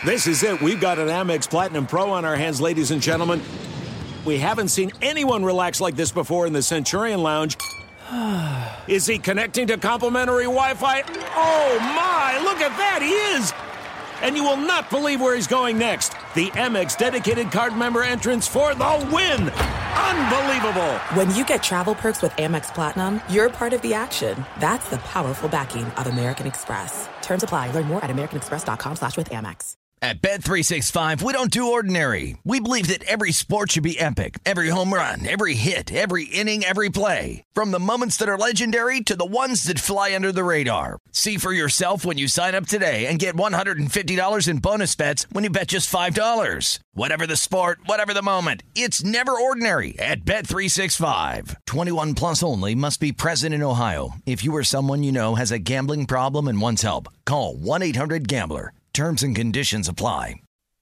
This is it. We've got an Amex Platinum Pro on our hands, ladies and gentlemen. We haven't seen anyone relax like this before in the Centurion Lounge. Is he connecting to complimentary Wi-Fi? Oh, my. Look at that. He is. And you will not believe where he's going next. The Amex dedicated card member entrance for the win. Unbelievable. When you get travel perks with Amex Platinum, you're part of the action. That's the powerful backing of American Express. Terms apply. Learn more at americanexpress.com/withAmex. At Bet365, we don't do ordinary. We believe that every sport should be epic. Every home run, every hit, every inning, every play. From the moments that are legendary to the ones that fly under the radar. See for yourself when you sign up today and get $150 in bonus bets when you bet just $5. Whatever the sport, whatever the moment, it's never ordinary at Bet365. 21 plus only. Must be present in Ohio. If you or someone you know has a gambling problem and wants help, call 1-800-GAMBLER. Terms and conditions apply.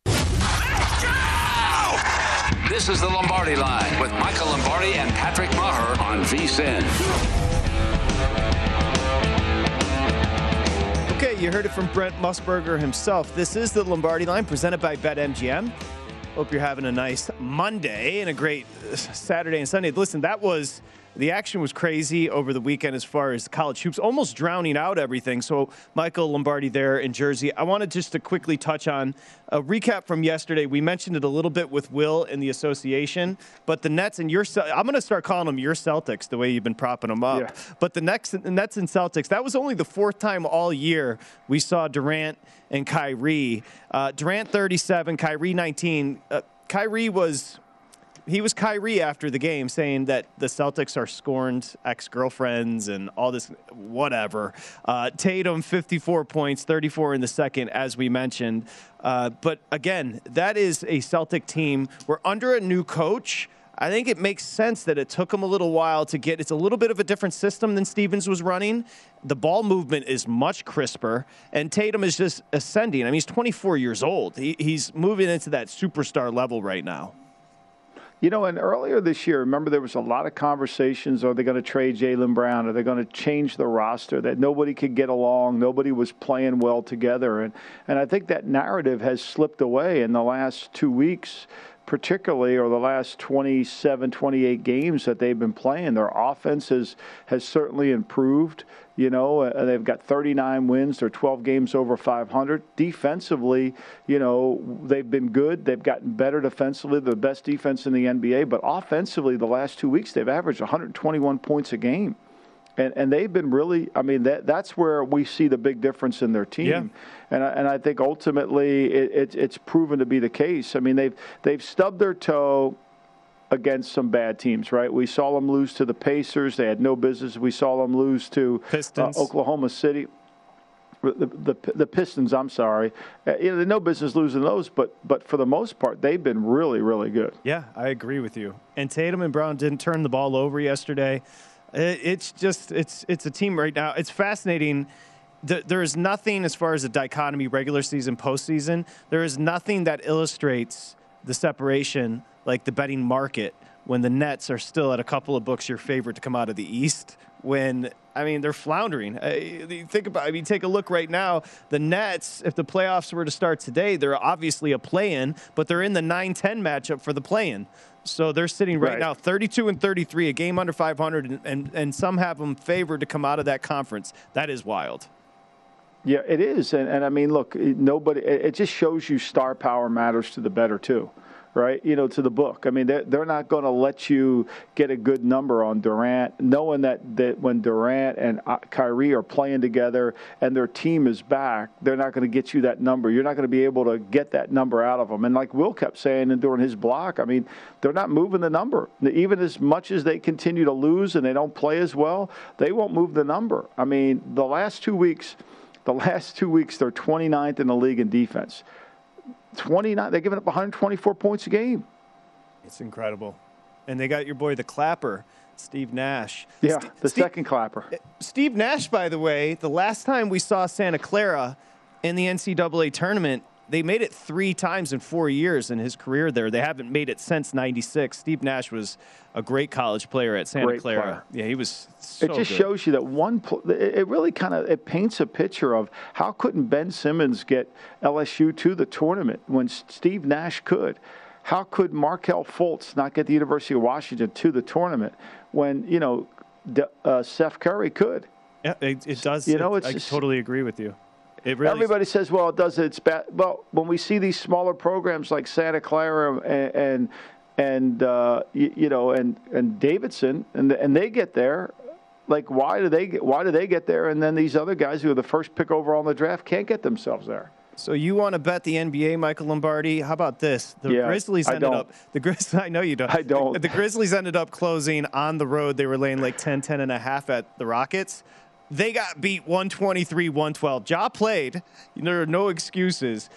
This is the Lombardi Line with Michael Lombardi and Patrick Maher on VSiN. Okay, you heard it from Brent Musburger himself. This is the Lombardi Line presented by BetMGM. Hope you're having a nice Monday and a great Saturday and Sunday. Listen, the action was crazy over the weekend as far as college hoops, almost drowning out everything. So Michael Lombardi there in Jersey. I wanted just to quickly touch on a recap from yesterday. We mentioned it a little bit with Will in the association, but the Nets and I'm going to start calling them your Celtics the way you've been propping them up. Yeah. But the Nets and Celtics, that was only the fourth time all year we saw Durant and Kyrie. Durant 37, Kyrie 19. Kyrie was Kyrie after the game saying that the Celtics are scorned ex-girlfriends and all this whatever. Tatum, 54 points, 34 in the second, as we mentioned. But again, that is a Celtic team. We're under a new coach. I think it makes sense that it took him a little while to get. It's a little bit of a different system than Stevens was running. The ball movement is much crisper, and Tatum is just ascending. I mean, he's 24 years old. He's moving into that superstar level right now. You know, and earlier this year, remember there was a lot of conversations, are they going to trade Jaylen Brown? Are they going to change the roster? That nobody could get along. Nobody was playing well together. And I think that narrative has slipped away in the last 2 weeks, particularly, or the last 27, 28 games that they've been playing. Their offense has certainly improved. You know, they've got 39 wins. They're 12 games over 500. Defensively, you know, they've been good. They've gotten better defensively. They're the best defense in the NBA. But offensively, the last 2 weeks, they've averaged 121 points a game. And they've been really, I mean, that's where we see the big difference in their team. Yeah. And I think ultimately it's proven to be the case. I mean, they've stubbed their toe against some bad teams, right? We saw them lose to the Pacers. They had no business. We saw them lose to Oklahoma City. The Pistons, I'm sorry. They had no business losing those, but for the most part, they've been really, really good. Yeah, I agree with you. And Tatum and Brown didn't turn the ball over yesterday. It's just it's a team right now. It's fascinating. There is nothing as far as a dichotomy, regular season, postseason. There is nothing that illustrates the separation like the betting market when the Nets are still at a couple of books your favorite to come out of the East. When, I mean, they're floundering. Take a look right now. The Nets, if the playoffs were to start today, they're obviously a play-in, but they're in the 9-10 matchup for the play-in. So they're sitting right now 32 and 33, a game under 500, and some have them favored to come out of that conference. That is wild. Yeah, it is. And I mean, look, it just shows you star power matters to the better, too. Right, you know, to the book. I mean, they're not going to let you get a good number on Durant, knowing that when Durant and Kyrie are playing together and their team is back, they're not going to get you that number. You're not going to be able to get that number out of them. And like Will kept saying during his block, I mean, they're not moving the number. Even as much as they continue to lose and they don't play as well, they won't move the number. I mean, the last 2 weeks, they're 29th in the league in defense. 29. They're giving up 124 points a game. It's incredible. And they got your boy, the Clapper, Steve Nash. Yeah, second Clapper. Steve Nash, by the way, the last time we saw Santa Clara in the NCAA tournament, they made it 3 times in 4 years in his career there. They haven't made it since '96. Steve Nash was a great college player at Santa Clara. Player. Yeah, he was so It just good. shows you that it really it paints a picture of how couldn't Ben Simmons get LSU to the tournament when Steve Nash could? How could Markelle Fultz not get the University of Washington to the tournament when, Steph Curry could? Yeah, it does. I totally agree with you. It really. Everybody says, well, it does. It's bad. Well, when we see these smaller programs like Santa Clara and Davidson, and they get there, like why do they get there? And then these other guys who are the first pick overall in the draft can't get themselves there. So you want to bet the NBA, Michael Lombardi? How about this? Grizzlies ended up. I know you don't. I don't. The Grizzlies ended up closing on the road. They were laying like 10.5 at the Rockets. They got beat 123-112. Ja played. There are no excuses.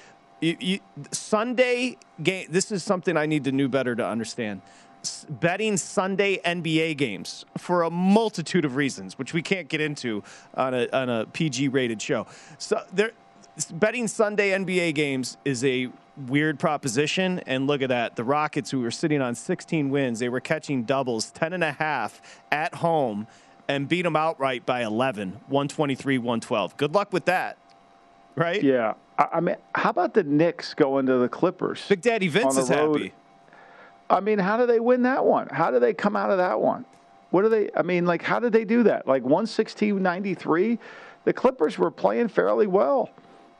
Sunday game. This is something I need to know better to understand. Betting Sunday NBA games for a multitude of reasons, which we can't get into on a PG-rated show. So betting Sunday NBA games is a weird proposition, and look at that. The Rockets, who were sitting on 16 wins, they were catching doubles, 10.5 at home, and beat them outright by 11, 123-112. Good luck with that, right? Yeah. I mean, how about the Knicks going to the Clippers? Big Daddy Vince is happy. I mean, how do they win that one? How do they come out of that one? How did they do that? Like 116-93? The Clippers were playing fairly well.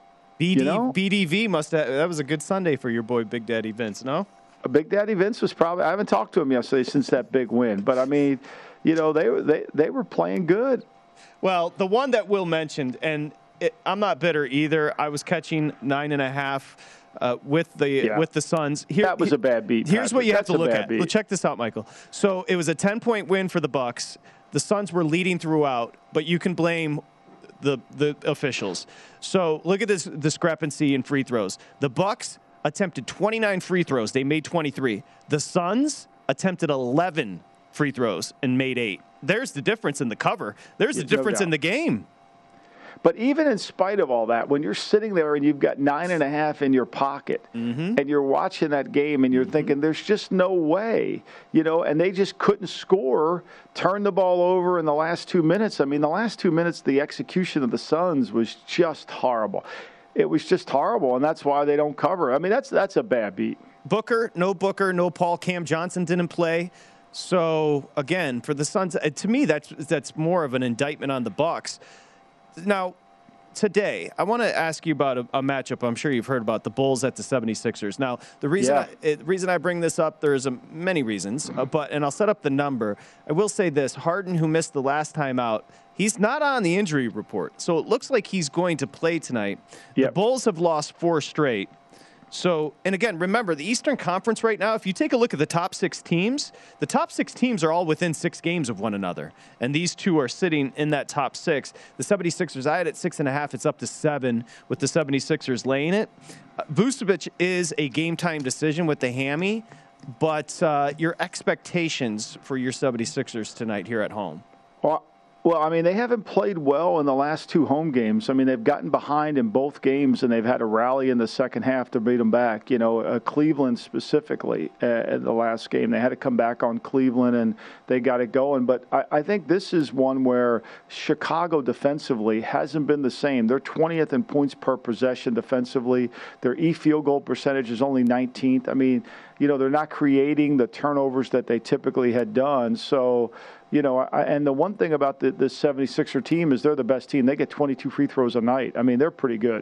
BDV must have. That was a good Sunday for your boy Big Daddy Vince, no? Big Daddy Vince was probably. I haven't talked to him yesterday since that big win, but I mean, they were playing good. Well, the one that Will mentioned, and I'm not bitter either. I was catching 9.5 with the Suns. That was a bad beat. Here's what you have to look at. Well, check this out, Michael. So it was a 10-point win for the Bucks. The Suns were leading throughout, but you can blame the officials. So look at this discrepancy in free throws. The Bucks attempted 29 free throws. They made 23. The Suns attempted 11 free throws and made 8. There's the difference in the cover. There's the difference in the game. But even in spite of all that, when you're sitting there and you've got 9.5 in your pocket and you're watching that game and you're thinking there's just no way, and they just couldn't score, turn the ball over in the last 2 minutes. I mean, the last 2 minutes, the execution of the Suns was just horrible. It was just horrible, and that's why they don't cover. I mean, that's a bad beat. Booker, no Paul. Cam Johnson didn't play. So, again, for the Suns, to me, that's more of an indictment on the Bucks. Now, today, I want to ask you about a matchup I'm sure you've heard about, the Bulls at the 76ers. Now, the reason I bring this up, there's many reasons, and I'll set up the number. I will say this, Harden, who missed the last time out, he's not on the injury report, so it looks like he's going to play tonight. Yep. The Bulls have lost 4 straight. So, and again, remember, the Eastern Conference right now, if you take a look at the top 6 teams, the top 6 teams are all within 6 games of one another. And these two are sitting in that top 6. The 76ers, I had it 6.5. It's up to 7 with the 76ers laying it. Vucevic is a game-time decision with the hammy, but your expectations for your 76ers tonight here at home? Well, I mean, they haven't played well in the last 2 home games. I mean, they've gotten behind in both games, and they've had a rally in the second half to beat them back. Cleveland specifically in the last game. They had to come back on Cleveland, and they got it going. But I think this is one where Chicago defensively hasn't been the same. They're 20th in points per possession defensively. Their field goal percentage is only 19th. I mean, they're not creating the turnovers that they typically had done. So, and the one thing about the 76er team is they're the best team. They get 22 free throws a night. I mean, they're pretty good.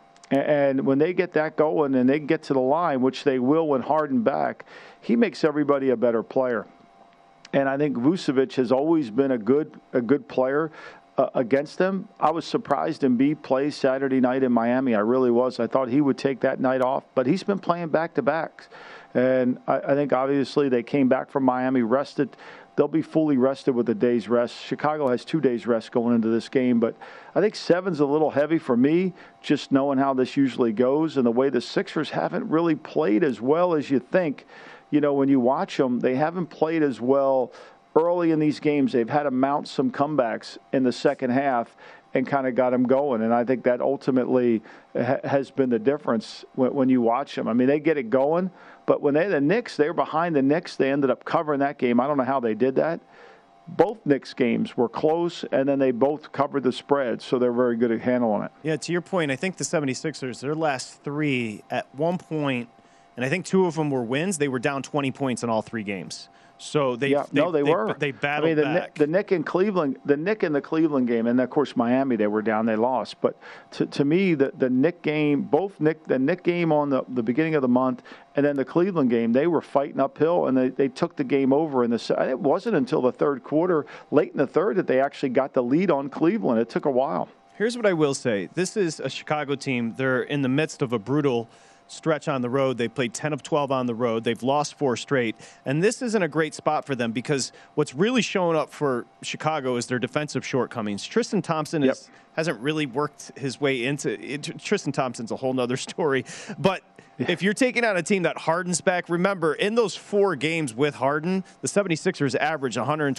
And when they get that going and they get to the line, which they will when Harden back, he makes everybody a better player. And I think Vucevic has always been a good player against them. I was surprised Embiid plays Saturday night in Miami. I really was. I thought he would take that night off, but he's been playing back-to-backs. And I think obviously they came back from Miami, rested. They'll be fully rested with a day's rest. Chicago has 2 days rest going into this game, but I think 7's a little heavy for me, just knowing how this usually goes and the way the Sixers haven't really played as well as you think. When you watch them, they haven't played as well early in these games. They've had to mount some comebacks in the second half, and kind of got them going. And I think that ultimately has been the difference when you watch them. I mean, they get it going, but when the Knicks, they were behind the Knicks. They ended up covering that game. I don't know how they did that. Both Knicks games were close, and then they both covered the spread, so they're very good at handling it. Yeah, to your point, I think the 76ers, their last three, at one point, and I think two of them were wins, they were down 20 points in all three games. So they were. They battled back. The Knicks in Cleveland, the Knicks in the Cleveland game, and of course Miami, they were down, they lost. But to me, the Knicks game, the Knicks game on the beginning of the month, and then the Cleveland game, they were fighting uphill, and they took the game over. It wasn't until the third quarter, late in the third, that they actually got the lead on Cleveland. It took a while. Here's what I will say: this is a Chicago team. They're in the midst of a brutal stretch on the road. They played 10 of 12 on the road. They've lost 4 straight. And this isn't a great spot for them because what's really showing up for Chicago is their defensive shortcomings. Tristan Thompson hasn't really worked his way into it. Tristan Thompson's a whole nother story. But if you're taking on a team that Harden's back, remember, in those 4 games with Harden, the 76ers averaged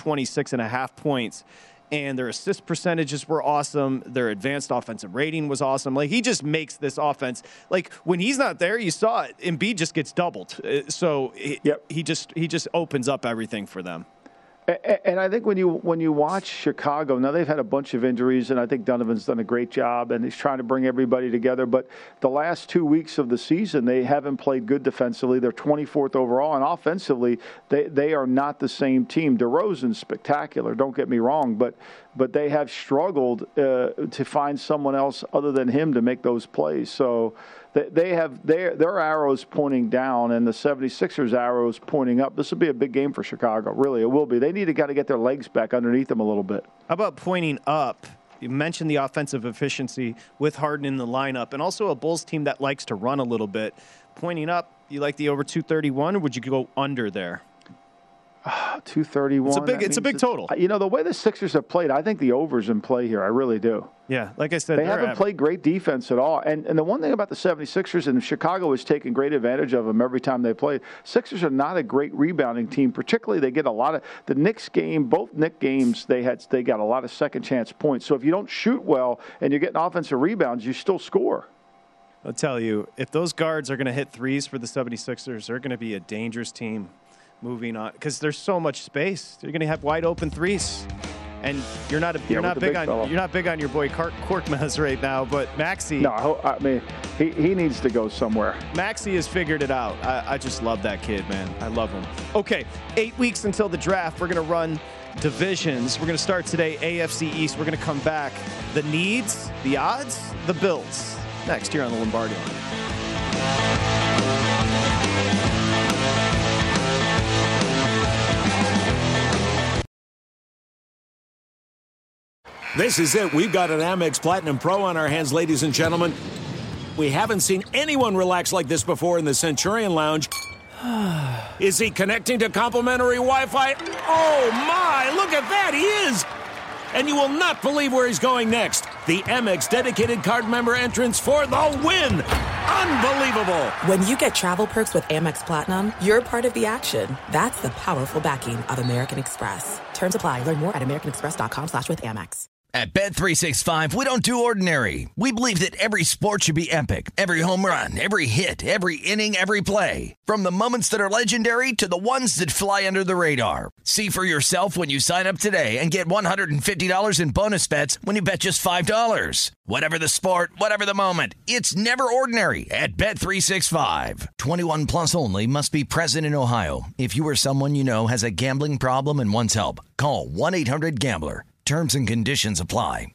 126.5 points. And their assist percentages were awesome. Their advanced offensive rating was awesome. Like, he just makes this offense. Like, when he's not there, you saw it. Embiid just gets doubled. So he just opens up everything for them. And I think when you watch Chicago, now they've had a bunch of injuries, and I think Donovan's done a great job, and he's trying to bring everybody together. But the last 2 weeks of the season, they haven't played good defensively. They're 24th overall, and offensively, they are not the same team. DeRozan's spectacular, don't get me wrong, but they have struggled to find someone else other than him to make those plays. So they have their arrows pointing down and the 76ers arrows pointing up. This will be a big game for Chicago. Really, it will be. They need to get their legs back underneath them a little bit. How about pointing up? You mentioned the offensive efficiency with Harden in the lineup, and also a Bulls team that likes to run a little bit. Pointing up, you like the over 231, or would you go under there? 231. It's a big total. You know, the way the Sixers have played, I think the over's in play here. I really do. Yeah, like I said, they haven't played great defense at all. And the one thing about the 76ers, and Chicago has taken great advantage of them every time they play, Sixers are not a great rebounding team. Particularly, they get a lot of the Knicks game. Both Knicks games, they got a lot of second chance points. So if you don't shoot well and you're getting offensive rebounds, you still score. I'll tell you, if those guards are going to hit threes for the 76ers, they're going to be a dangerous team. Moving on, because there's so much space. You're going to have wide open threes, and you're not big on your boy Korkmaz right now. But Maxey, no, I mean he needs to go somewhere. Maxey has figured it out. I just love that kid, man. I love him. Okay, 8 weeks until the draft. We're going to run divisions. We're going to start today AFC East. We're going to come back. The needs, the odds, the builds. Next here on the Lombardi Line. This is it. We've got an Amex Platinum Pro on our hands, ladies and gentlemen. We haven't seen anyone relax like this before in the Centurion Lounge. Is he connecting to complimentary Wi-Fi? Oh, my! Look at that! He is! And you will not believe where he's going next. The Amex dedicated card member entrance for the win! Unbelievable! When you get travel perks with Amex Platinum, you're part of the action. That's the powerful backing of American Express. Terms apply. Learn more at americanexpress.com/withAmex. At Bet365, we don't do ordinary. We believe that every sport should be epic. Every home run, every hit, every inning, every play. From the moments that are legendary to the ones that fly under the radar. See for yourself when you sign up today and get $150 in bonus bets when you bet just $5. Whatever the sport, whatever the moment, it's never ordinary at Bet365. 21 plus only. Must be present in Ohio. If you or someone you know has a gambling problem and wants help, call 1-800-GAMBLER. Terms and conditions apply.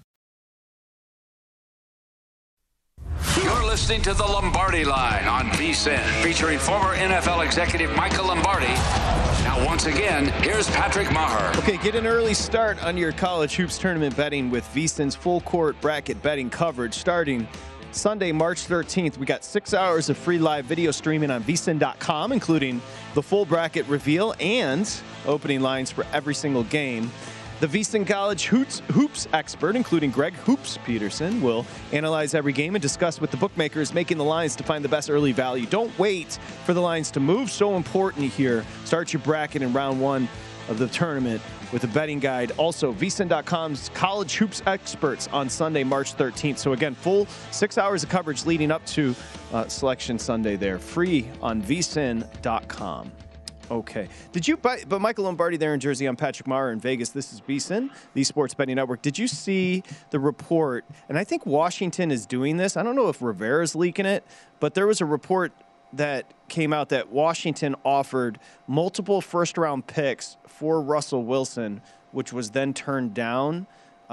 You're listening to the Lombardi Line on VSiN, featuring former NFL executive Michael Lombardi. Now, once again, here's Patrick Maher. Okay, get an early start on your college hoops tournament betting with VSiN's full court bracket betting coverage starting Sunday, March 13th. We got 6 hours of free live video streaming on VSiN.com, including the full bracket reveal and opening lines for every single game. The VSiN College Hoops expert, including Greg Hoops Peterson, will analyze every game and discuss with the bookmakers making the lines to find the best early value. Don't wait for the lines to move. So important here. Start your bracket in round one of the tournament with a betting guide. Also, vsin.com's college hoops experts on Sunday, March 13th. So again, full 6 hours of coverage leading up to Selection Sunday there. Free on vsin.com. Okay. But Michael Lombardi there in Jersey, I'm Patrick Maurer in Vegas. This is VSiN, the Sports Betting Network. Did you see the report? And I think Washington is doing this. I don't know if Rivera's leaking it, but there was a report that came out that Washington offered multiple first-round picks for Russell Wilson, which was then turned down.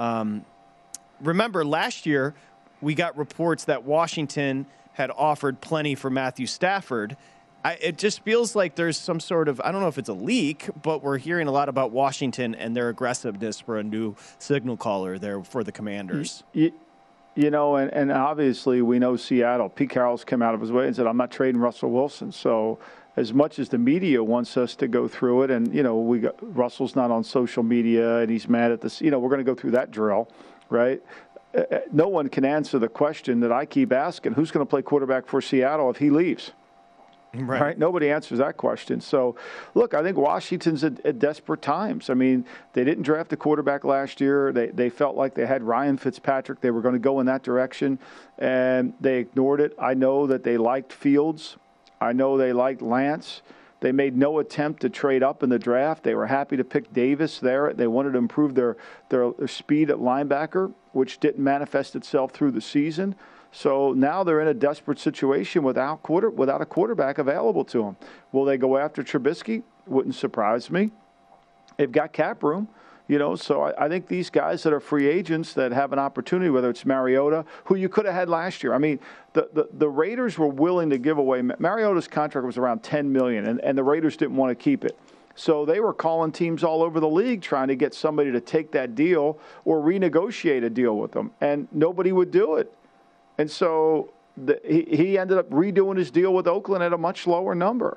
Remember, last year we got reports that Washington had offered plenty for Matthew Stafford. It just feels like there's some sort of, I don't know if it's a leak, but we're hearing a lot about Washington and their aggressiveness for a new signal caller there for the Commanders. You know, and obviously we know Seattle. Pete Carroll's come out of his way and said, I'm not trading Russell Wilson. So as much as the media wants us to go through it, and, you know, Russell's not on social media and he's mad at this, you know, we're going to go through that drill, right? No one can answer the question that I keep asking, who's going to play quarterback for Seattle if he leaves? Right. Nobody answers that question. So, look, I think Washington's at desperate times. I mean, they didn't draft a quarterback last year. They felt like they had Ryan Fitzpatrick. They were going to go in that direction, and they ignored it. I know that they liked Fields. I know they liked Lance. They made no attempt to trade up in the draft. They were happy to pick Davis there. They wanted to improve their speed at linebacker, which didn't manifest itself through the season. So now they're in a desperate situation without a quarterback available to them. Will they go after Trubisky? Wouldn't surprise me. They've got cap room, you know. So I think these guys that are free agents that have an opportunity, whether it's Mariota, who you could have had last year. I mean, the Raiders were willing to give away. Mariota's contract was around $10 million, and the Raiders didn't want to keep it. So they were calling teams all over the league trying to get somebody to take that deal or renegotiate a deal with them, and nobody would do it. And so he ended up redoing his deal with Oakland at a much lower number.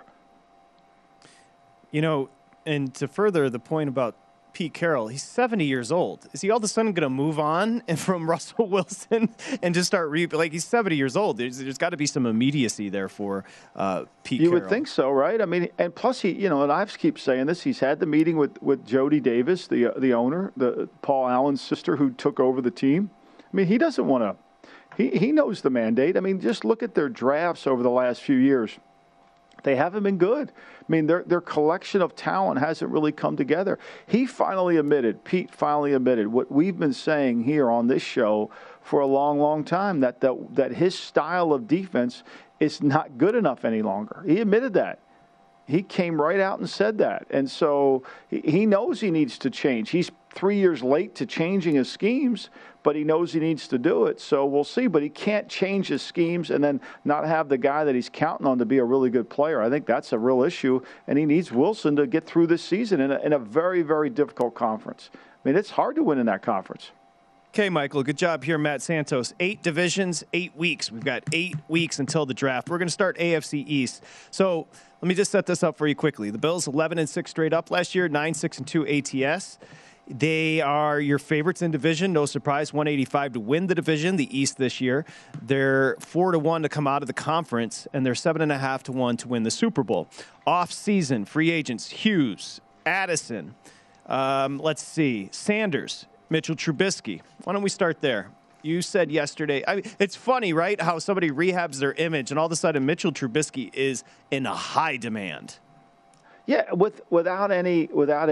You know, and to further the point about Pete Carroll, he's 70 years old. Is he all of a sudden going to move on from Russell Wilson and just start like he's 70 years old? There's got to be some immediacy there for Pete Carroll. You would think so, right? I mean, and plus and I keep saying this, he's had the meeting with Jody Davis, the owner, Paul Allen's sister who took over the team. I mean, he doesn't want to. He knows the mandate. I mean, just look at their drafts over the last few years. They haven't been good. I mean, their collection of talent hasn't really come together. Pete finally admitted what we've been saying here on this show for a long, long time, that his style of defense is not good enough any longer. He admitted that. He came right out and said that. And so he knows he needs to change. He's 3 years late to changing his schemes, but he knows he needs to do it. So we'll see. But he can't change his schemes and then not have the guy that he's counting on to be a really good player. I think that's a real issue. And he needs Wilson to get through this season in a very, very difficult conference. I mean, it's hard to win in that conference. Okay, Michael, good job here, Matt Santos. 8 divisions, 8 weeks. We've got 8 weeks until the draft. We're going to start AFC East. So let me just set this up for you quickly. The Bills 11-6 straight up last year, 9-6-2 ATS. They are your favorites in division. No surprise, 185 to win the division, the East this year. They're 4-1 to come out of the conference, and they're 7.5 to 1 to win the Super Bowl. Off-season, free agents, Hughes, Addison. Let's see, Sanders, Mitchell Trubisky. Why don't we start there? You said yesterday, it's funny, right, how somebody rehabs their image, and all of a sudden Mitchell Trubisky is in a high demand. Yeah, without any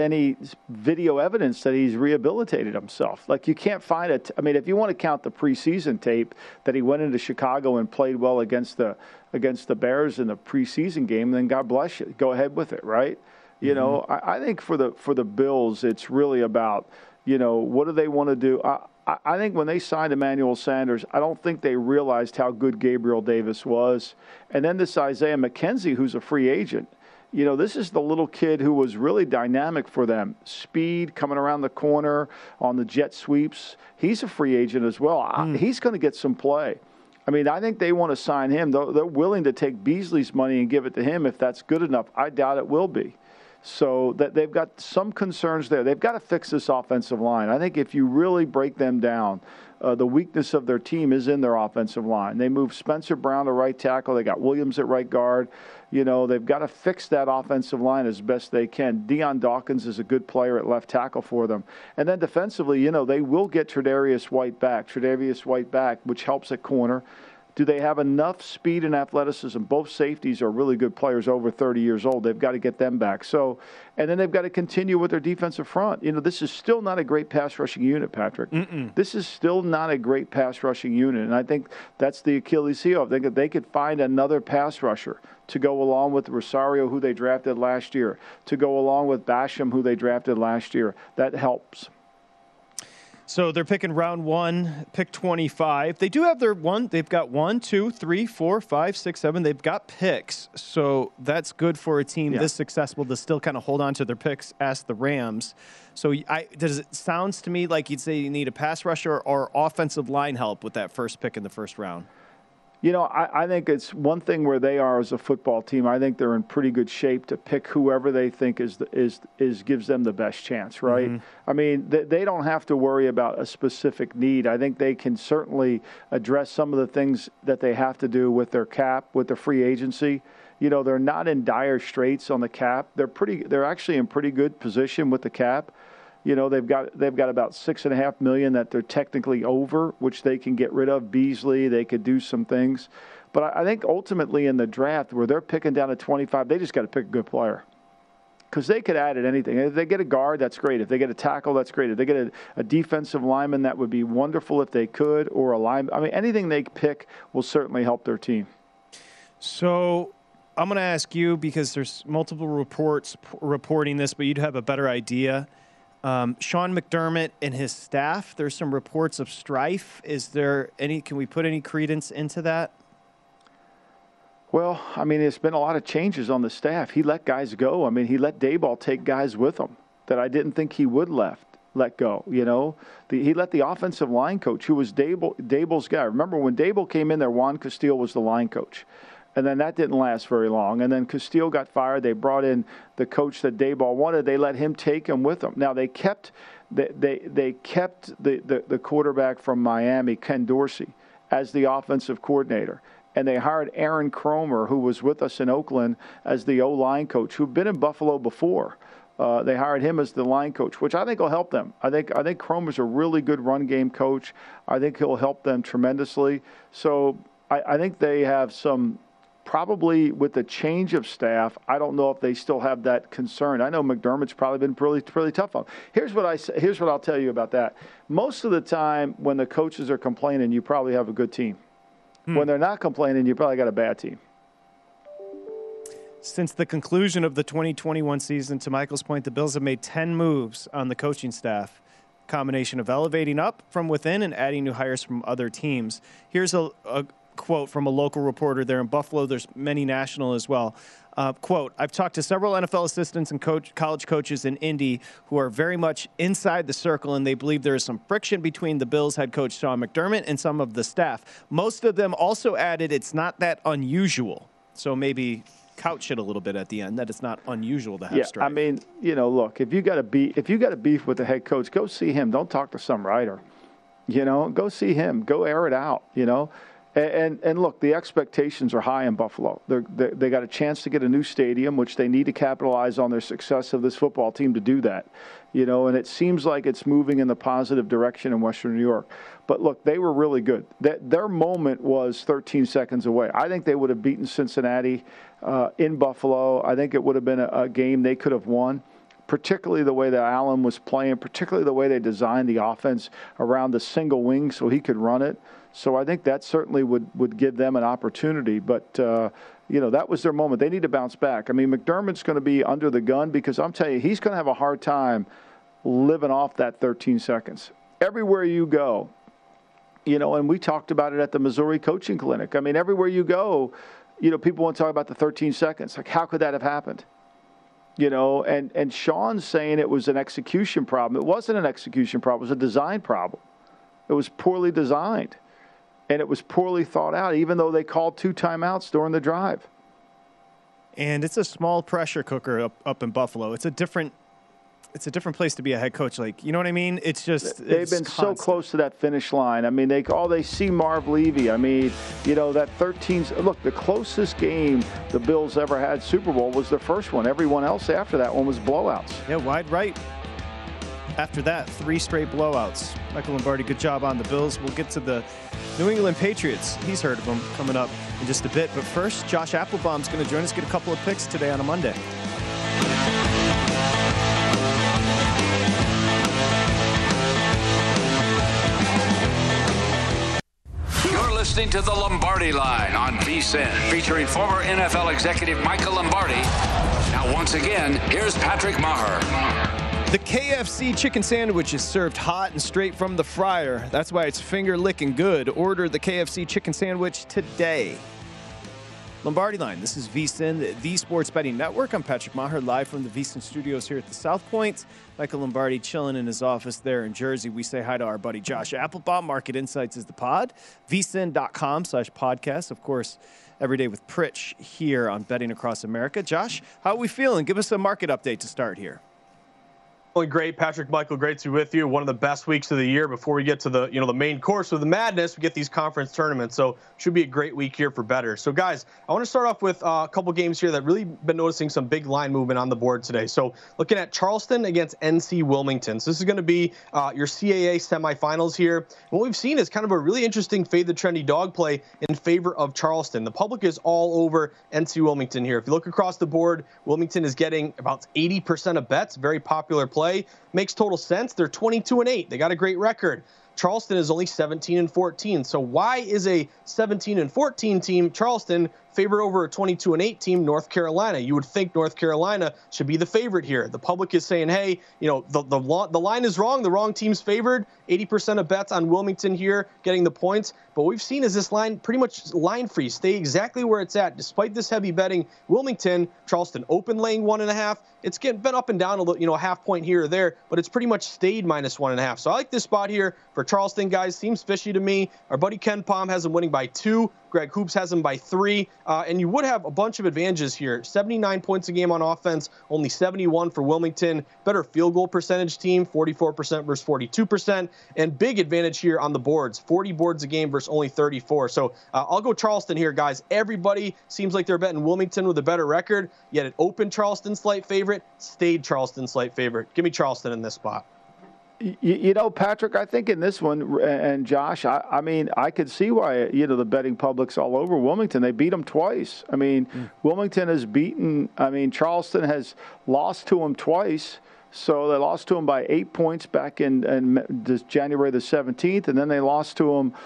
video evidence that he's rehabilitated himself. Like, you can't find it. I mean, if you want to count the preseason tape that he went into Chicago and played well against the Bears in the preseason game, then God bless you. Go ahead with it, right? You know, I think for the Bills, it's really about, you know, what do they want to do? I think when they signed Emmanuel Sanders, I don't think they realized how good Gabriel Davis was. And then this Isaiah McKenzie, who's a free agent. You know, this is the little kid who was really dynamic for them. Speed, coming around the corner on the jet sweeps. He's a free agent as well. He's going to get some play. I mean, I think they want to sign him. They're willing to take Beasley's money and give it to him if that's good enough. I doubt it will be. So that they've got some concerns there. They've got to fix this offensive line. I think if you really break them down, the weakness of their team is in their offensive line. They moved Spencer Brown to right tackle. They got Williams at right guard. They've got to fix that offensive line as best they can. Deion Dawkins is a good player at left tackle for them. And then defensively, they will get Tre'Davious White back, which helps at corner. Do they have enough speed and athleticism? Both safeties are really good players over 30 years old. They've got to get them back. And then they've got to continue with their defensive front. This is still not a great pass rushing unit, Patrick. This is still not a great pass rushing unit. And I think that's the Achilles heel. They could find another pass rusher to go along with Rosario, who they drafted last year, to go along with Basham, who they drafted last year. That helps. So they're picking round 1, pick 25. They do have they've got 1, 2, 3, 4, 5, 6, 7. They've got picks. So that's good for a team this successful to still kind of hold on to their picks. Ask the Rams. So it sounds to me like you'd say you need a pass rusher or offensive line help with that first pick in the first round. I think it's one thing where they are as a football team. I think they're in pretty good shape to pick whoever they think gives them the best chance, right? Mm-hmm. I mean, they don't have to worry about a specific need. I think they can certainly address some of the things that they have to do with their cap, with the free agency. They're not in dire straits on the cap. They're actually in pretty good position with the cap. They've got about $6.5 million that they're technically over, which they can get rid of. Beasley, they could do some things. But I think ultimately in the draft where they're picking down at 25, they just got to pick a good player. Because they could add at anything. If they get a guard, that's great. If they get a tackle, that's great. If they get a defensive lineman, that would be wonderful if they could, or a lineman. I mean, anything they pick will certainly help their team. So I'm going to ask you, because there's multiple reports reporting this, but you'd have a better idea. Sean McDermott and his staff, there's some reports of strife. Can we put any credence into that? Well, I mean, there's been a lot of changes on the staff. He let guys go. I mean, he let Daboll take guys with him that I didn't think he would let go. He let the offensive line coach, who was Daboll's guy. Remember, when Daboll came in there, Juan Castillo was the line coach. And then that didn't last very long. And then Castillo got fired. They brought in the coach that Daboll wanted. They let him take him with them. Now, they kept the quarterback from Miami, Ken Dorsey, as the offensive coordinator. And they hired Aaron Kromer, who was with us in Oakland, as the O-line coach, who'd been in Buffalo before. They hired him as the line coach, which I think will help them. I think Kromer's a really good run game coach. I think he'll help them tremendously. So I think they have some... Probably with the change of staff, I don't know if they still have that concern. I know McDermott's probably been really tough on them. Here's what I'll tell you about that. Most of the time when the coaches are complaining, you probably have a good team. When they're not complaining, you probably got a bad team. Since the conclusion of the 2021 season, to Michael's point, the Bills have made 10 moves on the coaching staff. Combination of elevating up from within and adding new hires from other teams. Here's a quote from a local reporter there in Buffalo. There's many national as well. Quote, I've talked to several NFL assistants and college coaches in Indy who are very much inside the circle, and they believe there is some friction between the Bills head coach Sean McDermott and some of the staff. Most of them also added it's not that unusual. So maybe couch it a little bit at the end, that it's not unusual to have strife. I mean, look, if you got a beef with the head coach, go see him. Don't talk to some writer. Go see him. Go air it out, And look, the expectations are high in Buffalo. They got a chance to get a new stadium, which they need to capitalize on their success of this football team to do that. And it seems like it's moving in the positive direction in Western New York. But look, they were really good. Their moment was 13 seconds away. I think they would have beaten Cincinnati in Buffalo. I think it would have been a game they could have won. Particularly the way that Allen was playing, particularly the way they designed the offense around the single wing so he could run it. So I think that certainly would give them an opportunity. But, that was their moment. They need to bounce back. I mean, McDermott's going to be under the gun because I'm telling you, he's going to have a hard time living off that 13 seconds. Everywhere you go, and we talked about it at the Missouri Coaching Clinic. I mean, everywhere you go, people want to talk about the 13 seconds. Like, how could that have happened? And Sean's saying it was an execution problem. It wasn't an execution problem. It was a design problem. It was poorly designed. And it was poorly thought out, even though they called 2 timeouts during the drive. And it's a small pressure cooker up in Buffalo. It's a different it's a different place to be a head coach. Like, you know what I mean? It's just they've been so close to that finish line. I mean, they see Marv Levy. I mean, that 13. Look, the closest game the Bills ever had Super Bowl was their first one. Everyone else after that one was blowouts. Yeah, wide right. After that, 3 straight blowouts. Michael Lombardi, good job on the Bills. We'll get to the New England Patriots. He's heard of them coming up in just a bit. But first, Josh Applebaum's going to join us, get a couple of picks today on a Monday. You're listening to the Lombardi Line on VSiN, featuring former NFL executive Michael Lombardi. Now, once again, here's Patrick Maher. The KFC chicken sandwich is served hot and straight from the fryer. That's why it's finger-licking good. Order the KFC chicken sandwich today. Lombardi Line, this is VSiN, the Sports Betting Network. I'm Patrick Maher, live from the VSiN studios here at the South Point. Michael Lombardi chilling in his office there in Jersey. We say hi to our buddy Josh Applebaum. Market Insights is the pod. VSiN.com/podcast. Of course, every day with Pritch here on Betting Across America. Josh, how are we feeling? Give us a market update to start here. Great, Patrick, Michael, great to be with you. One of the best weeks of the year before we get to the main course of the madness. We get these conference tournaments, so should be a great week here for bettors. So, guys, I want to start off with a couple games here that really been noticing some big line movement on the board today. So, looking at Charleston against NC Wilmington. So, this is going to be your CAA semifinals here. And what we've seen is kind of a really interesting fade the trendy dog play in favor of Charleston. The public is all over NC Wilmington here. If you look across the board, Wilmington is getting about 80% of bets. Very popular play. Makes total sense. They're 22-8. They got a great record. Charleston is only 17-14. So why is a 17-14 team, Charleston, favored over a 22-8 team, North Carolina? You would think North Carolina should be the favorite here. The public is saying, hey, the line is wrong. The wrong team's favored. 80% of bets on Wilmington here getting the points. But what we've seen is this line pretty much line free, stay exactly where it's at. Despite this heavy betting, Wilmington, Charleston open laying 1.5. It's been up and down a little, a half point here or there, but it's pretty much stayed -1.5. So I like this spot here for Charleston, guys. Seems fishy to me. Our buddy Ken Palm has them winning by 2. Greg Hoops has them by 3. And you would have a bunch of advantages here. 79 points a game on offense, only 71 for Wilmington. Better field goal percentage team, 44% versus 42%. And big advantage here on the boards, 40 boards a game versus only 34. So I'll go Charleston here, guys. Everybody seems like they're betting Wilmington with a better record, yet it opened Charleston slight favorite, stayed Charleston slight favorite. Give me Charleston in this spot. Patrick, I think in this one, and Josh, I mean, I could see why, the betting public's all over Wilmington. They beat them twice. I mean, Wilmington has Charleston has lost to them twice. So they lost to them by 8 points back in this January the 17th, and then they lost to them,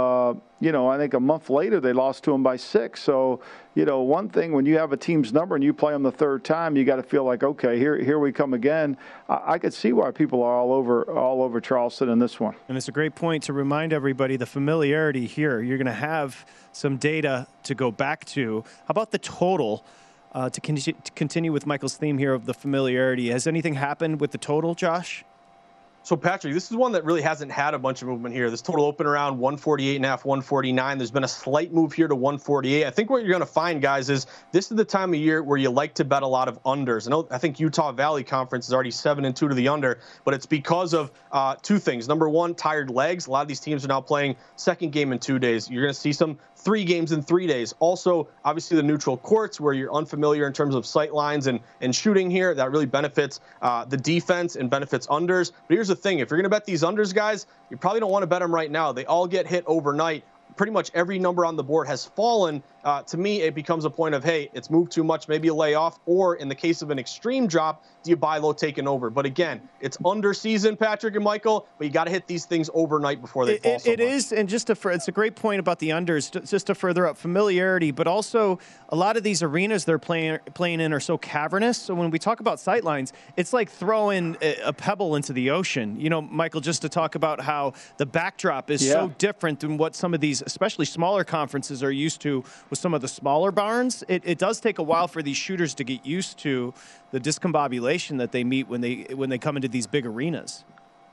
I think a month later they lost to them by 6. So, one thing, when you have a team's number and you play them the third time, you got to feel like, okay, here we come again. I could see why people are all over Charleston in this one. And it's a great point to remind everybody the familiarity here. You're going to have some data to go back to. How about the total? To continue with Michael's theme here of the familiarity, has anything happened with the total, Josh? So, Patrick, this is one that really hasn't had a bunch of movement here. This total open around 148.5, 149. There's been a slight move here to 148. I think what you're going to find, guys, is this is the time of year where you like to bet a lot of unders. I think Utah Valley Conference is already 7-2 to the under, but it's because of two things. Number one, tired legs. A lot of these teams are now playing second game in 2 days. You're going to see some 3 games in 3 days. Also, obviously, the neutral courts where you're unfamiliar in terms of sight lines and shooting here. That really benefits the defense and benefits unders. But here's the thing. If you're going to bet these unders, guys, you probably don't want to bet them right now. They all get hit overnight. Pretty much every number on the board has fallen. To me, it becomes a point of, hey, it's moved too much, maybe a lay off, or in the case of an extreme drop, do you buy low, taking over? But again, it's under season, Patrick and Michael, but you got to hit these things overnight before they fall so much. It is, and it's a great point about the unders, just to further up familiarity, but also a lot of these arenas they're playing in are so cavernous. So when we talk about sightlines, it's like throwing a pebble into the ocean. Michael, just to talk about how the backdrop is so different than what some of these, especially smaller conferences, are used to with some of the smaller barns. It does take a while for these shooters to get used to the discombobulation that they meet when they come into these big arenas.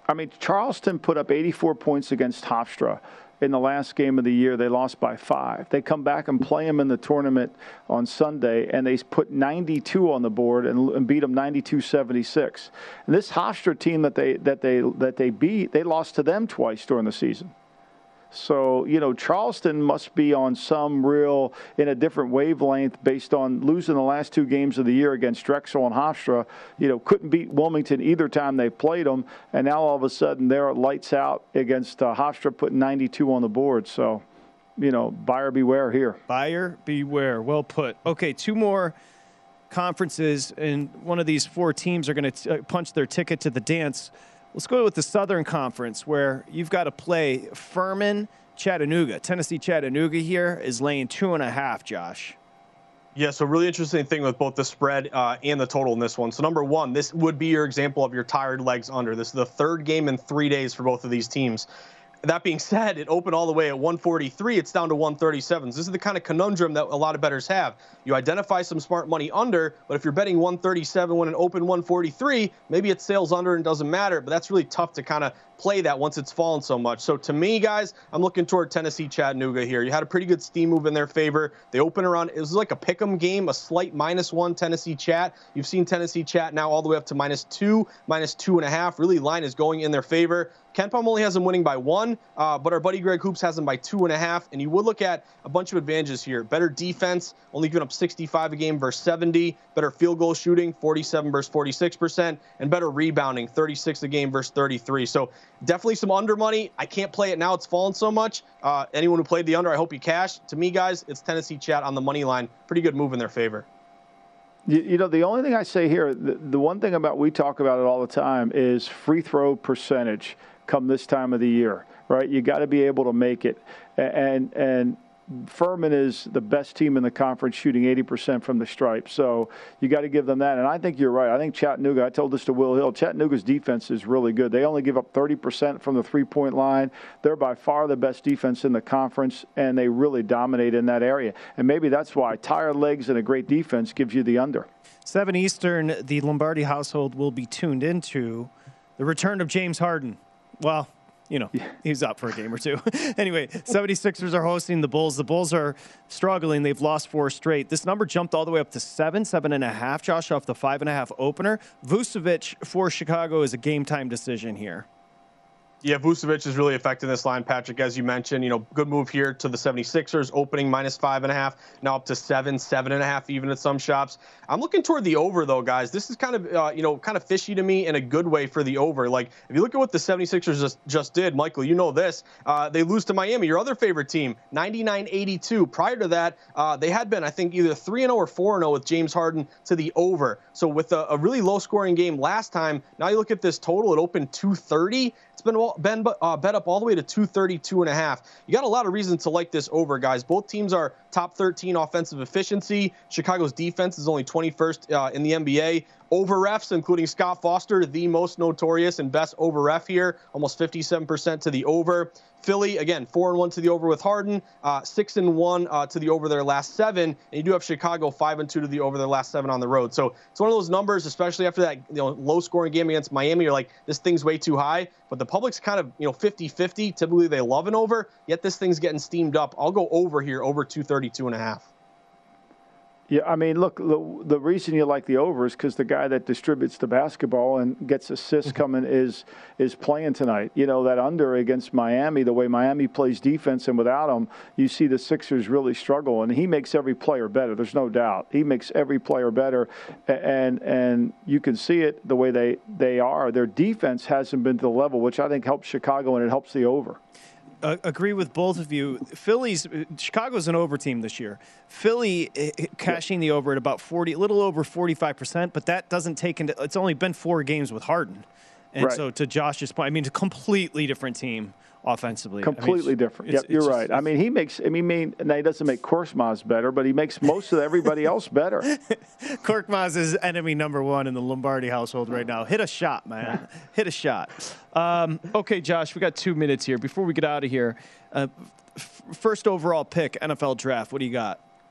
I mean, Charleston put up 84 points against Hofstra. In the last game of the year, they lost by 5. They come back and play them in the tournament on Sunday, and they put 92 on the board and beat them 92-76. And this Hofstra team that they beat, they lost to them twice during the season. So, Charleston must be on in a different wavelength based on losing the last 2 games of the year against Drexel and Hofstra. Couldn't beat Wilmington either time they played them. And now all of a sudden they're lights out against Hofstra, putting 92 on the board. So, buyer beware here. Buyer beware. Well put. Okay, 2 more conferences, and one of these 4 teams are going to punch their ticket to the dance. Let's go with the Southern Conference, where you've got to play Furman, Chattanooga. Tennessee Chattanooga here is laying 2.5, Josh. Yeah, so really interesting thing with both the spread and the total in this one. So number 1, this would be your example of your tired legs under. This is the 3rd game in 3 days for both of these teams. That being said, it opened all the way at 143. It's down to 137. So this is the kind of conundrum that a lot of bettors have. You identify some smart money under, but if you're betting 137 when it opened 143, maybe it sails under and doesn't matter. But that's really tough to kind of play that once it's fallen so much. So to me, guys, I'm looking toward Tennessee Chattanooga here. You had a pretty good steam move in their favor. They open around, it was like a pick'em game, a slight -1 Tennessee Chat. You've seen Tennessee Chat now all the way up to -2, -2.5. Really, line is going in their favor. KenPom only has them winning by 1, but our buddy Greg Hoops has them by 2.5. And you would look at a bunch of advantages here. Better defense, only giving up 65 a game versus 70. Better field goal shooting, 47 versus 46%. And better rebounding, 36 a game versus 33. So definitely some under money. I can't play it now. It's fallen so much. Anyone who played the under, I hope you cash. To me, guys, it's Tennessee Chat on the money line. Pretty good move in their favor. The only thing I say here, the one thing we talk about it all the time is free throw percentage come this time of the year, right? You got to be able to make it. And Furman is the best team in the conference, shooting 80% from the stripe. So you got to give them that. And I think you're right. I think Chattanooga, I told this to Will Hill, Chattanooga's defense is really good. They only give up 30% from the three-point line. They're by far the best defense in the conference, and they really dominate in that area. And maybe that's why tired legs and a great defense gives you the under. 7 Eastern, the Lombardi household will be tuned into the return of James Harden. Well, he's up for a game or 2. Anyway, 76ers are hosting the Bulls. The Bulls are struggling. They've lost 4 straight. This number jumped all the way up to 7.5, Josh, off the 5.5 opener. Vucevic for Chicago is a game-time decision here. Yeah, Vucevic is really affecting this line, Patrick, as you mentioned. Good move here to the 76ers, opening -5.5, now up to 7.5 even at some shops. I'm looking toward the over, though, guys. This is kind of fishy to me in a good way for the over. Like, if you look at what the 76ers just did, Michael, you know this. They lose to Miami, your other favorite team, 99-82. Prior to that, they had been, I think, either 3-0 or 4-0 with James Harden to the over. So with a really low-scoring game last time, now you look at this total, it opened 230. It's been bet up all the way to 232.5. You got a lot of reasons to like this over, guys. Both teams are top 13 offensive efficiency. Chicago's defense is only 21st in the NBA. Over refs, including Scott Foster, the most notorious and best over ref here, almost 57% to the over. Philly, again, 4-1 to the over with Harden, 6-1 to the over their last 7. And you do have Chicago 5-2 to the over their last 7 on the road. So it's one of those numbers, especially after that low-scoring game against Miami. You're like, this thing's way too high. But the public's kind of 50-50. Typically, they love an over. Yet this thing's getting steamed up. I'll go over here, over 232.5. Yeah, I mean, look, the reason you like the over is because the guy that distributes the basketball and gets assists coming is playing tonight. That under against Miami, the way Miami plays defense, and without him, you see the Sixers really struggle. And he makes every player better. There's no doubt. He makes every player better, and you can see it the way they are. Their defense hasn't been to the level, which I think helps Chicago, and it helps the over. Agree with both of you. Chicago's an over team this year. Philly cashing the over at about 40, a little over 45%, but that doesn't take into. It's only been 4 games with Harden, and right. So to Josh's point, it's a completely different team offensively. Completely different. Yep, you're right. Now he doesn't make Korkmaz better, but he makes most of everybody else better. Korkmaz is enemy number 1 in the Lombardi household right now. Hit a shot, man. Hit a shot. Okay, Josh, we got 2 minutes here. Before we get out of here, first overall pick, NFL draft. What do you got?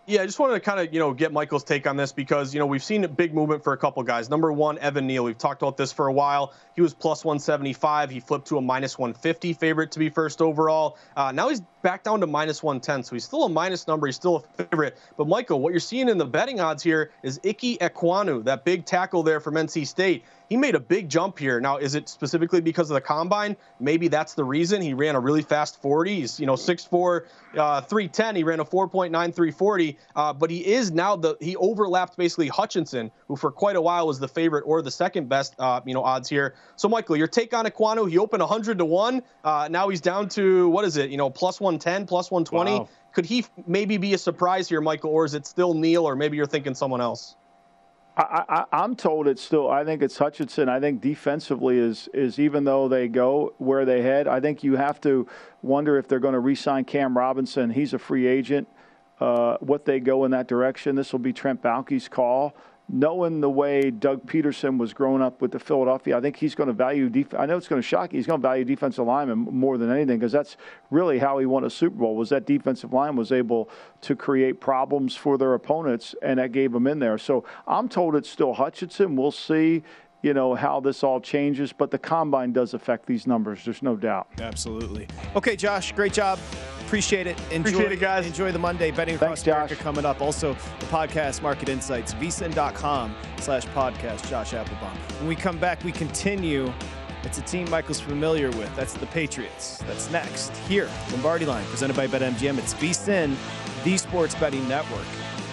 Yeah, I just wanted to kind of, get Michael's take on this because, we've seen a big movement for a couple guys. Number one, Evan Neal. We've talked about this for a while. He was plus 175. He flipped to a minus 150 favorite to be first overall. Now he's back down to minus 110, so he's still a minus number. He's still a favorite. But, Michael, what you're seeing in the betting odds here is Ike Ekwonu, that big tackle there from NC State. He made a big jump here. Now, is it specifically because of the combine? Maybe that's the reason. He ran a really fast 40. He's, 6'4", 310. He ran a 4.93 40. But he is now he overlapped basically Hutchinson, who for quite a while was the favorite or the second best, odds here. So, Michael, your take on Ekwonu, he opened 100 to 1. Now he's down to, plus 110, plus 120. Wow. Could he maybe be a surprise here, Michael, or is it still Neal, or maybe you're thinking someone else? I'm told it's still. I think it's Hutchinson. I think defensively is even though they go where they head, I think you have to wonder if they're going to re-sign Cam Robinson. He's a free agent. What they go in that direction. This will be Trent Baalke's call. Knowing the way Doug Peterson was growing up with the Philadelphia, I think he's going to value I know it's going to shock you. He's going to value defensive linemen more than anything because that's really how he won a Super Bowl, was that defensive line was able to create problems for their opponents, and that gave them in there. So I'm told it's still Hutchinson. We'll see, how this all changes, but the combine does affect these numbers. There's no doubt. Absolutely. Okay, Josh, great job. Appreciate it. Appreciate it, guys. Enjoy the Monday Betting Across America coming up. Also, the podcast Market Insights, vsin.com/podcast, Josh Applebaum. When we come back, we continue. It's a team Michael's familiar with. That's the Patriots. That's next here. Lombardi Line, presented by BetMGM. It's VSiN, the Sports Betting Network.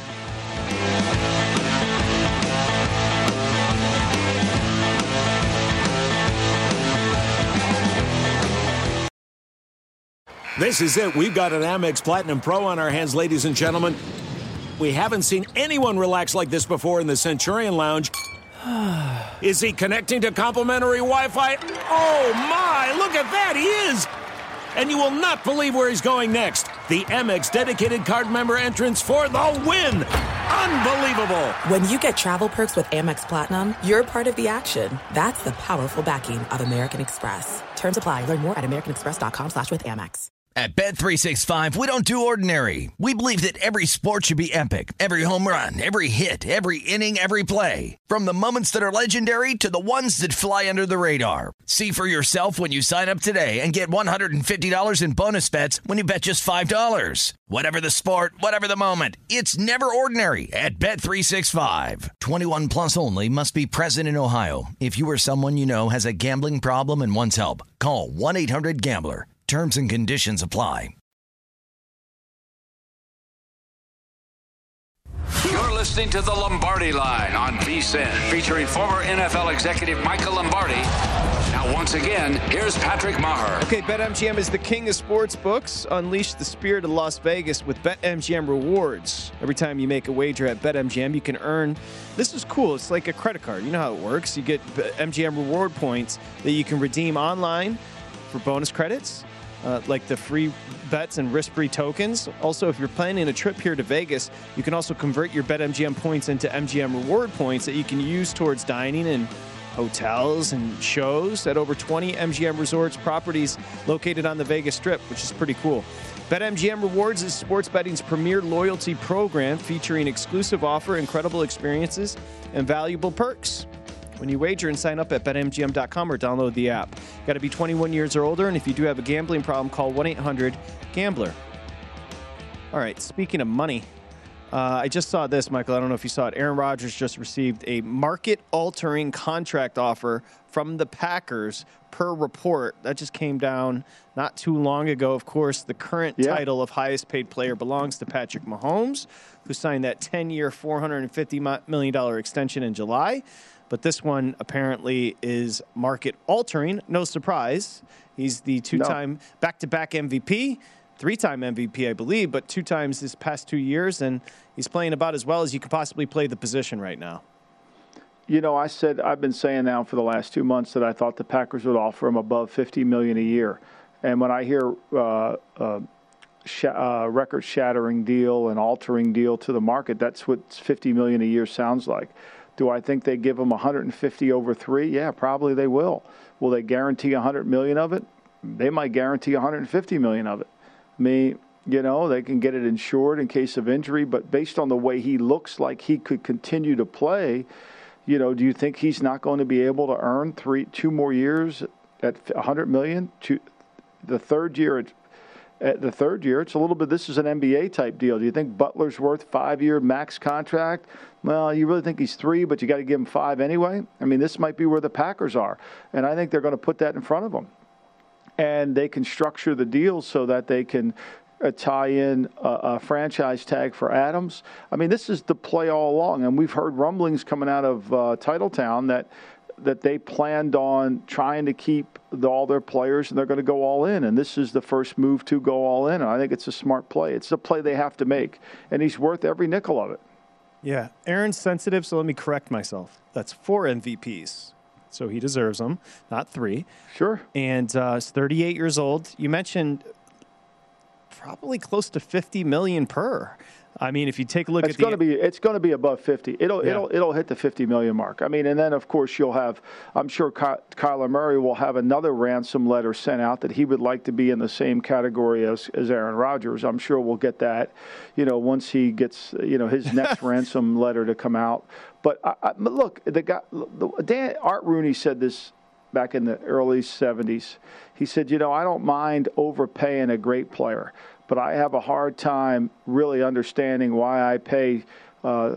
This is it. We've got an Amex Platinum Pro on our hands, ladies and gentlemen. We haven't seen anyone relax like this before in the Centurion Lounge. Is he connecting to complimentary Wi-Fi? Oh, my! Look at that! He is! And you will not believe where he's going next. The Amex dedicated card member entrance for the win! Unbelievable! When you get travel perks with Amex Platinum, you're part of the action. That's the powerful backing of American Express. Terms apply. Learn more at americanexpress.com/withAmex. At Bet365, we don't do ordinary. We believe that every sport should be epic. Every home run, every hit, every inning, every play. From the moments that are legendary to the ones that fly under the radar. See for yourself when you sign up today and get $150 in bonus bets when you bet just $5. Whatever the sport, whatever the moment, it's never ordinary at Bet365. 21 plus only. Must be present in Ohio. If you or someone you know has a gambling problem and wants help, call 1-800-GAMBLER. Terms and conditions apply. You're listening to the Lombardi Line on VSiN, featuring former NFL executive Michael Lombardi. Now, once again, here's Patrick Maher. Okay, BetMGM is the king of sports books. Unleash the spirit of Las Vegas with BetMGM Rewards. Every time you make a wager at BetMGM, you can earn. This is cool. It's like a credit card. You know how it works. You get MGM reward points that you can redeem online for bonus credits. Like the free bets and risk-free tokens. Also, if you're planning a trip here to Vegas, you can also convert your BetMGM points into MGM reward points that you can use towards dining in hotels and shows at over 20 MGM Resorts properties located on the Vegas Strip, which is pretty cool. BetMGM Rewards is sports betting's premier loyalty program featuring exclusive offer, incredible experiences, and valuable perks. When you wager and sign up at BetMGM.com or download the app. Got to be 21 years or older, and if you do have a gambling problem, call 1-800-GAMBLER. All right, speaking of money, I just saw this, Michael. I don't know if you saw it. Aaron Rodgers just received a market-altering contract offer from the Packers per report. That just came down not too long ago. Of course, the current title of highest-paid player belongs to Patrick Mahomes, who signed that 10-year, $450 million extension in July. But this one apparently is market-altering. No surprise. He's the two-time back-to-back MVP, three-time MVP, I believe, but two times this past 2 years, and he's playing about as well as you could possibly play the position right now. I've been saying now for the last 2 months that I thought the Packers would offer him above $50 million a year. And when I hear record-shattering deal and altering deal to the market, that's what $50 million a year sounds like. Do I think they give him 150 over 3? Yeah, probably they will. Will they guarantee 100 million of it? They might guarantee 150 million of it. You know, they can get it insured in case of injury, but based on the way he looks like he could continue to play, you know, do you think he's not going to be able to earn 2 more years at $100 million? The third year, it's a little bit. This is an NBA type deal. Do you think Butler's worth 5-year max contract? Well, you really think he's 3, but you got to give him 5 anyway. I mean, this might be where the Packers are, and I think they're going to put that in front of them, and they can structure the deal so that they can tie in a franchise tag for Adams. I mean, this is the play all along, and we've heard rumblings coming out of Titletown that they planned on trying to keep all their players, and they're going to go all in. And this is the first move to go all in. And I think it's a smart play. It's a play they have to make, and he's worth every nickel of it. Yeah, Aaron's sensitive, so let me correct myself. That's 4 MVPs, so he deserves them, not 3. Sure. And he's 38 years old. You mentioned probably close to $50 million per. I mean, if you take a look it's going to be above 50. It'll hit the 50 million mark. I mean, and then of course you'll have. I'm sure Kyler Murray will have another ransom letter sent out that he would like to be in the same category as Aaron Rodgers. I'm sure we'll get that, you know, once he gets, you know, his next ransom letter to come out. But look, Art Rooney said this back in the early 70s. He said, you know, I don't mind overpaying a great player, but I have a hard time really understanding why I pay an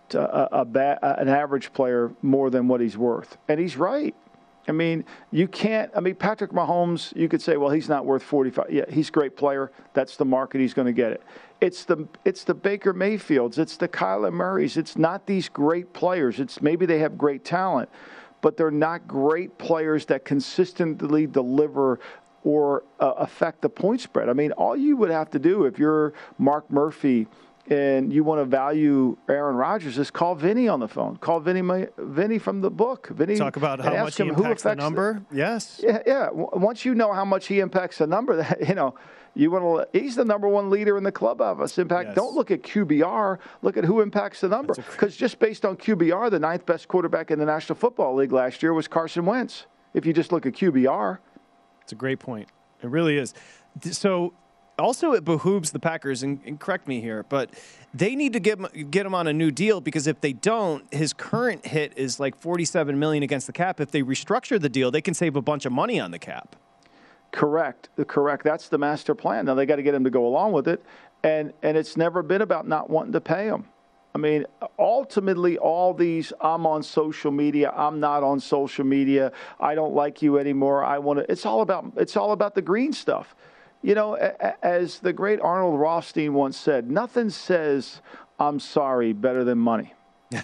average player more than what he's worth. And he's right. I mean, you can't – I mean, Patrick Mahomes, you could say, well, he's not worth 45. Yeah, he's a great player. That's the market. He's going to get it. It's the Baker Mayfields. It's the Kyler Murrays. It's not these great players. It's maybe they have great talent, but they're not great players that consistently deliver or affect the point spread. I mean, all you would have to do if you're Mark Murphy and you want to value Aaron Rodgers is call Vinny on the phone. Call Vinny from the book. Vinny, talk about how much he impacts the number. Yes. Yeah. Once you know how much he impacts the number, you know, he's the number 1 leader in the clubhouse impact. Yes. Don't look at QBR. Look at who impacts the number. Because just based on QBR, the 9th best quarterback in the National Football League last year was Carson Wentz. If you just look at QBR. It's a great point. It really is. So also it behooves the Packers, and correct me here, but they need to get him on a new deal, because if they don't, his current hit is like $47 million against the cap. If they restructure the deal, they can save a bunch of money on the cap. Correct. That's the master plan. Now they got to get him to go along with it, and it's never been about not wanting to pay him. I mean, ultimately, all these, I'm on social media, I'm not on social media, I don't like you anymore, I want to, it's all about the green stuff. You know, as the great Arnold Rothstein once said, nothing says I'm sorry better than money.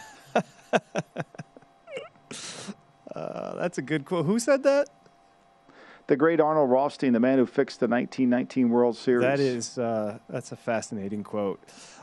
That's a good quote. Who said that? The great Arnold Rothstein, the man who fixed the 1919 World Series. That's a fascinating quote.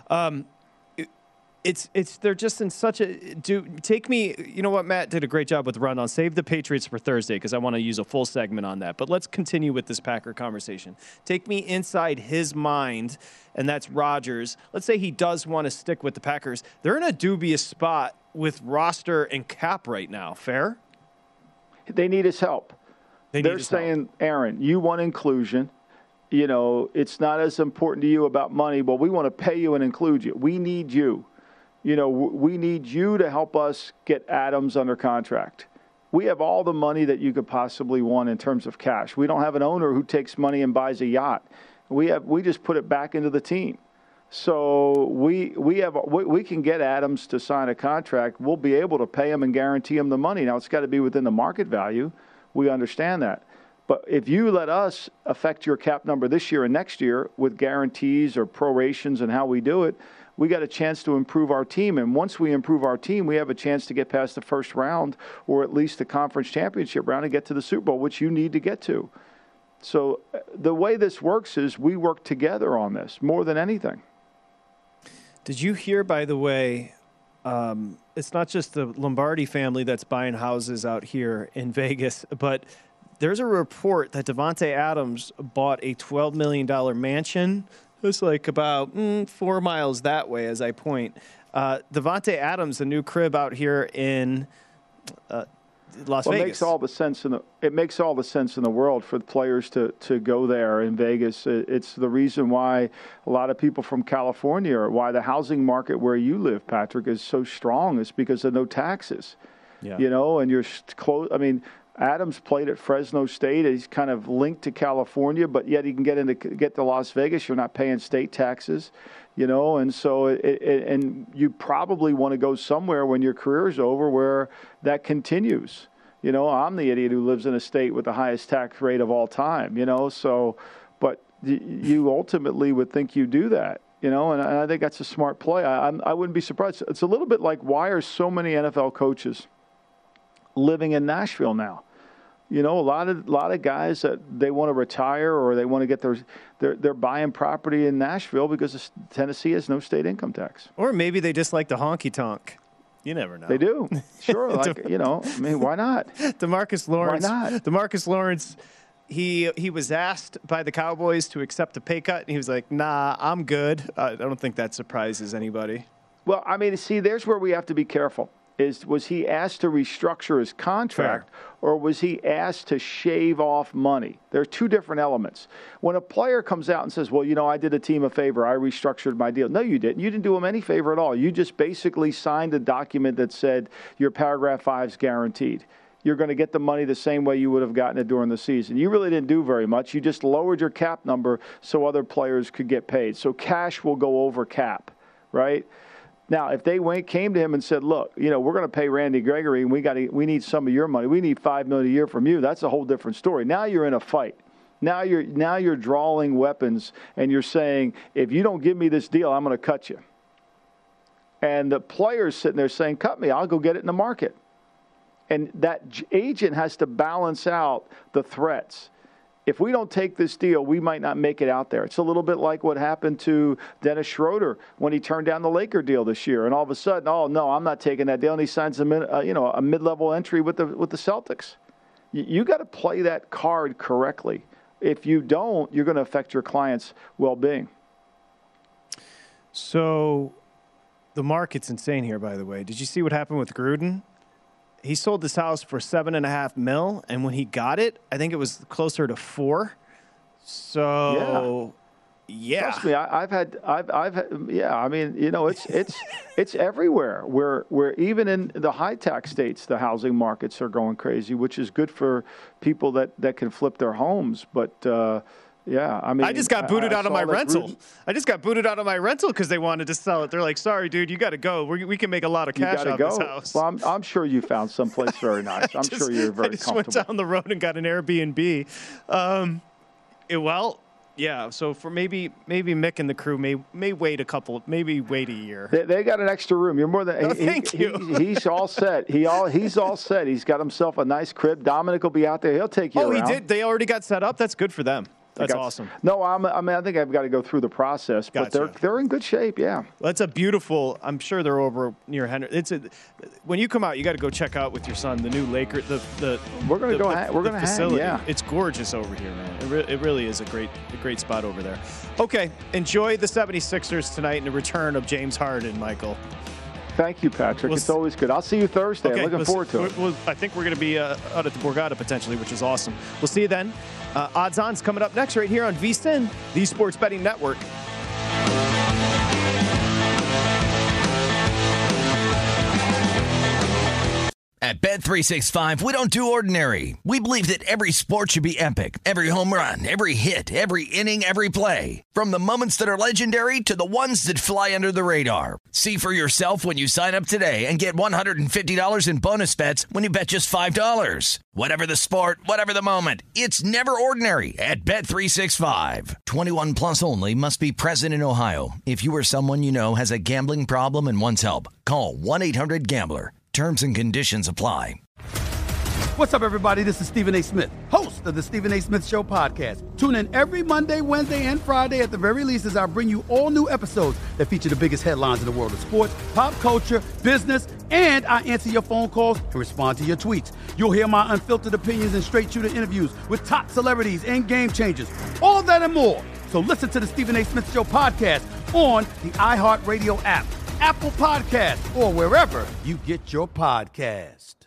They're just in such a take me. You know what, Matt did a great job with the rundown. Save the Patriots for Thursday because I want to use a full segment on that. But let's continue with this Packer conversation. Take me inside his mind, and that's Rodgers. Let's say he does want to stick with the Packers. They're in a dubious spot with roster and cap right now. Fair? They need his help. They're saying, Aaron, you want inclusion. You know, it's not as important to you about money. Well, we want to pay you and include you. We need you. You know, we need you to help us get Adams under contract. We have all the money that you could possibly want in terms of cash. We don't have an owner who takes money and buys a yacht. We just put it back into the team. So we can get Adams to sign a contract. We'll be able to pay him and guarantee him the money. Now, it's got to be within the market value. We understand that. But if you let us affect your cap number this year and next year with guarantees or prorations and how we do it, we got a chance to improve our team. And once we improve our team, we have a chance to get past the first round or at least the conference championship round and get to the Super Bowl, which you need to get to. So the way this works is we work together on this more than anything. Did you hear, by the way, it's not just the Lombardi family that's buying houses out here in Vegas, but there's a report that Davante Adams bought a $12 million mansion. It's like about 4 miles that way as I point. Davante Adams, a new crib out here in Las Well, Vegas. it makes all the sense in the world for the players to go there in Vegas. It's the reason why a lot of people from California, or why the housing market where you live, Patrick, is so strong, is because of no taxes. Yeah. You know, and you're close. I mean, Adams played at Fresno State. He's kind of linked to California, but yet he can get to Las Vegas. You're not paying state taxes, you know, and so and you probably want to go somewhere when your career is over where that continues. You know, I'm the idiot who lives in a state with the highest tax rate of all time, you know, so, but you ultimately would think you do that, you know, and I think that's a smart play. I wouldn't be surprised. It's a little bit like, why are so many NFL coaches living in Nashville now? You know, a lot of guys that they want to retire, or they want to get they're buying property in Nashville because Tennessee has no state income tax. Or maybe they just like the honky tonk. You never know. They do. Sure. Like, you know, I mean, why not? DeMarcus Lawrence. Why not? DeMarcus Lawrence, he was asked by the Cowboys to accept a pay cut, and he was like, nah, I'm good. I don't think that surprises anybody. Well, I mean, see, there's where we have to be careful. Was he asked to restructure his contract, or was he asked to shave off money? There are two different elements. When a player comes out and says, well, you know, I did a team a favor, I restructured my deal. No, you didn't. You didn't do him any favor at all. You just basically signed a document that said your paragraph 5 is guaranteed. You're going to get the money the same way you would have gotten it during the season. You really didn't do very much. You just lowered your cap number so other players could get paid. So cash will go over cap, right? Now, if they came to him and said, look, you know, we're going to pay Randy Gregory, and we need some of your money. We need $5 million a year from you. That's a whole different story. Now you're in a fight. Now you're drawing weapons, and you're saying, if you don't give me this deal, I'm going to cut you. And the player's sitting there saying, cut me. I'll go get it in the market. And that agent has to balance out the threats. If we don't take this deal, we might not make it out there. It's a little bit like what happened to Dennis Schroeder when he turned down the Laker deal this year, and all of a sudden, oh no, I'm not taking that deal, and he signs a mid-level entry with the Celtics. You got to play that card correctly. If you don't, you're going to affect your client's well-being. So, the market's insane here, by the way. Did you see what happened with Gruden? He sold this house for $7.5 million, and when he got it, I think it was closer to $4 million. So, yeah. Trust me, I've had. Yeah. I mean, you know, it's everywhere. Where even in the high tax states, the housing markets are going crazy, which is good for people that can flip their homes. But yeah, I mean, I just got booted out of my rental. I just got booted out of my rental because they wanted to sell it. They're like, sorry, dude, you got to go. We can make a lot of cash out of this house. Well, I'm sure you found someplace very nice. I'm sure you're very comfortable. I just went down the road and got an Airbnb. Yeah, so for maybe Mick and the crew may wait a year. They got an extra room. You're more than. Thank you. He's all set. He's all set. He's got himself a nice crib. Dominic will be out there. He'll take you around. Oh, he did. They already got set up. That's good for them. That's awesome. No, I think I've got to go through the process, but they're in good shape. Yeah. That's a beautiful. I'm sure they're over near Henry. When you come out, you got to go check out with your son the new Laker. We're going to go. We're going to facility. Yeah. It's gorgeous over here, man. It really is a great spot over there. Okay, enjoy the 76ers tonight and the return of James Harden, Michael. Thank you, Patrick. It's always good. I'll see you Thursday. Okay, I'm looking forward to it. I think we're going to be out at the Borgata potentially, which is awesome. We'll see you then. Odds On's coming up next right here on VSiN, the Sports Betting Network. At Bet365, we don't do ordinary. We believe that every sport should be epic. Every home run, every hit, every inning, every play. From the moments that are legendary to the ones that fly under the radar. See for yourself when you sign up today and get $150 in bonus bets when you bet just $5. Whatever the sport, whatever the moment, it's never ordinary at Bet365. 21 plus only. Must be present in Ohio. If you or someone you know has a gambling problem and wants help, call 1-800-GAMBLER. Terms and conditions apply. What's up, everybody? This is Stephen A. Smith, host of the Stephen A. Smith Show podcast. Tune in every Monday, Wednesday, and Friday at the very least as I bring you all new episodes that feature the biggest headlines in the world of sports, pop culture, business, and I answer your phone calls and respond to your tweets. You'll hear my unfiltered opinions and straight-shooter interviews with top celebrities and game changers. All that and more. So listen to the Stephen A. Smith Show podcast on the iHeartRadio app, Apple Podcast, or wherever you get your podcast.